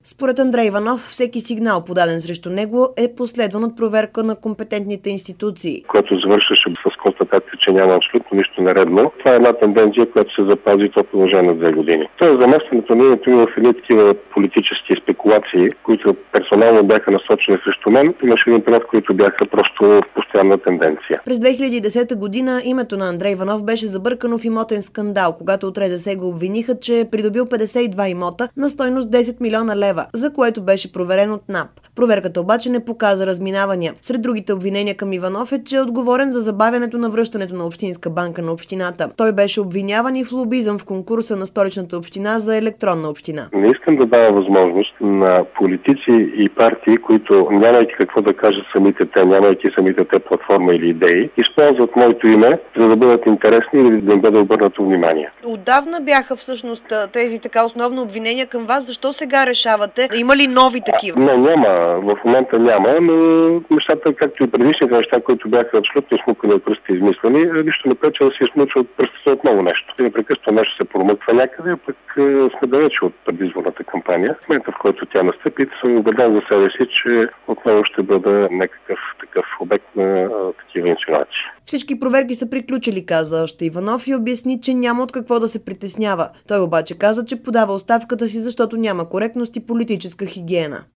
Според Андрей Иванов, всеки сигнал, подаден срещу него, е последван от проверка на компетентните институции. Което завършваше с констатация, че няма абсолютно нищо нередно. Това е една тенденция, която се запази в продължение на 2 години. Тоест, заместването на името ми в едни такива политически спекулации, които персонално бяха насочени срещу мен, имаше един период, които бяха просто постоянна тенденция. През 2010 година името на Андрей Иванов беше забъркано в имотен скандал, когато от РЗС го обвиниха, че е придобил 52 имота на стойност 10 милиона лева, за което беше проверен от НАП. Проверката обаче не показа разминавания. Сред другите обвинения към Иванов е, че е отговорен за забавянето на връщането на Общинска банка на общината. Той беше обвиняван и в лобизъм в конкурса на Столичната община за електронна община. Не искам да дава възможност на политици и партии, които нямайки какво да кажат самите те, нямайки самите те платформа или идеи, използват моето име, за да бъдат интересни или да им бъде обърнато внимание. Отдавна бяха всъщност тези така основно обвинения към вас. Защо сега решавате? Има ли нови такива? Не, няма. В момента няма, но нещата, както и предишните неща, които бяха абсолютно смукани от пръстите измислени, нищо не пречи да се измучва от пръстите отново нещо. И непрекъснато нещо се промъква някъде, а пък сме далече от предизборната кампания. В момента, в който тя настъпи, съм убеден за себе си, че отново ще бъда някакъв такъв обект на такива инсинуации. Всички проверки са приключили, каза още Иванов и обясни, че няма от какво да се притеснява. Той обаче каза, че подава оставката си, защото няма коректност и политическа хигиена.